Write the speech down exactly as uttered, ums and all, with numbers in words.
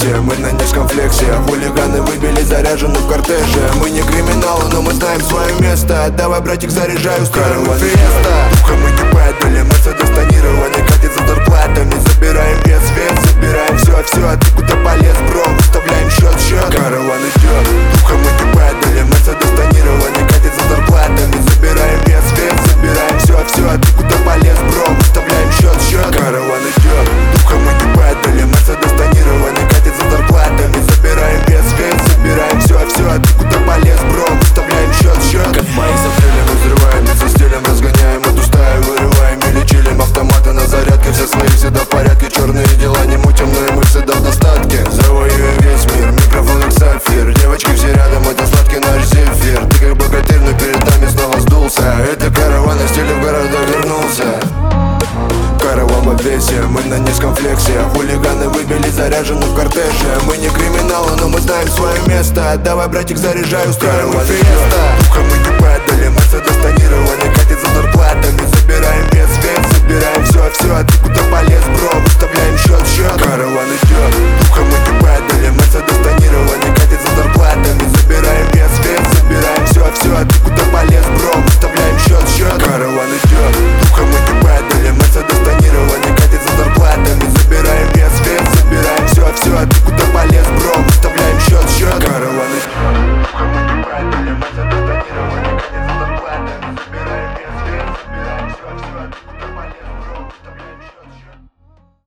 весе, мы на низком флексе. Хулиганы выбили, заряжены в кортеже. Мы не криминалы, но мы знаем свое место. Давай, братик, заряжай, устраивай феста. Духом мы не падали, Мерседес тонированный катит за зарплатами. Забираем вес, вес, забираем все, все. А ты куда полез, бро, выставляем счет, счет. Караван идет, духом мы не падали, Мерседес тонированный катит за зарплатами. Забираем вес, вес, забираем все, все. А ты куда полез, бро, выставляем счет, счет. Караван идет, духом мы не падали, Мерседес тонированный катит за зарплатами. Забираем вес, вес, забираем все, все. А ты куда полез, бро, выставляем счет, счет. Как мои запрели, мы взрываем, со стилем разгоняем эту стаю, вырываем или чилим. Автоматы на зарядке, все свои всегда в порядке. Черные дела не мутим, но и мы всегда в достатке. Завоюем весь мир, микрофон как сапфир. Девочки все рядом, это сладкий наш зефир. Ты как богатырь, но перед нами снова сдулся. Это караван, и стиль в города вернулся. Караван в обвесе, мы на низком флексе. Хулиганы выбили, заряжены в кортеже. Мы не криминалы, но мы знаем свое место. Давай, братик, заряжай, устраивай феста. Духом мы не падали, Мерседес тонированный катит за зарплатами. Забираем вес, вес, забираем все, все. А ты куда полез, бро, выставляем счет, счет. Караван идет.